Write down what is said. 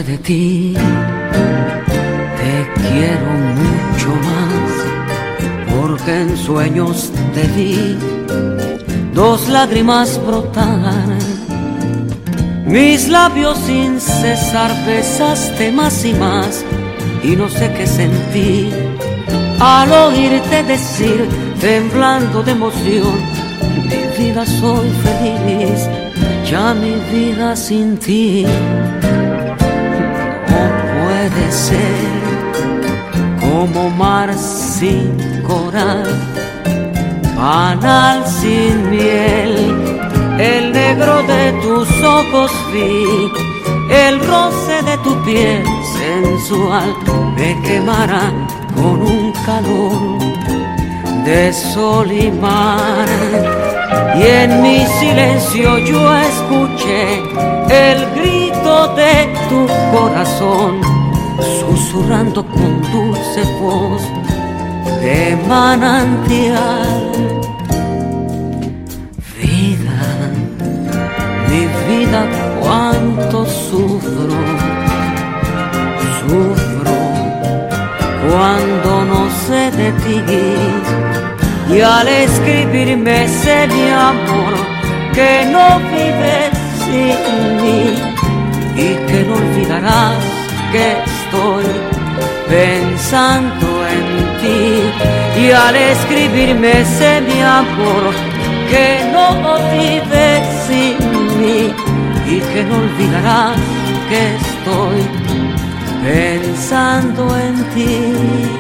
de ti. Te quiero mucho más, porque en sueños te vi 2 lágrimas brotar. Mis labios sin cesar besaste más y más, y no sé qué sentí al oírte decir, temblando de emoción: mi vida soy feliz, ya mi vida sin ti no puede ser. Como mar sin coral, panal sin miel, el negro de tus ojos vi, el roce de tu piel sensual me quemará con un calor de sol y mar. Y en mi silencio yo escuché el grito de tu corazón, susurrando con dulce voz de manantial. Vida, mi vida, cuánto sufro, sufro cuando no sé de ti. Y al escribirme sé, mi amor, que no vives sin mí, y que no olvidarás que estoy pensando en ti. Y al escribirme sé, mi amor, que no vives sin mí, y que no olvidarás que estoy pensando en ti.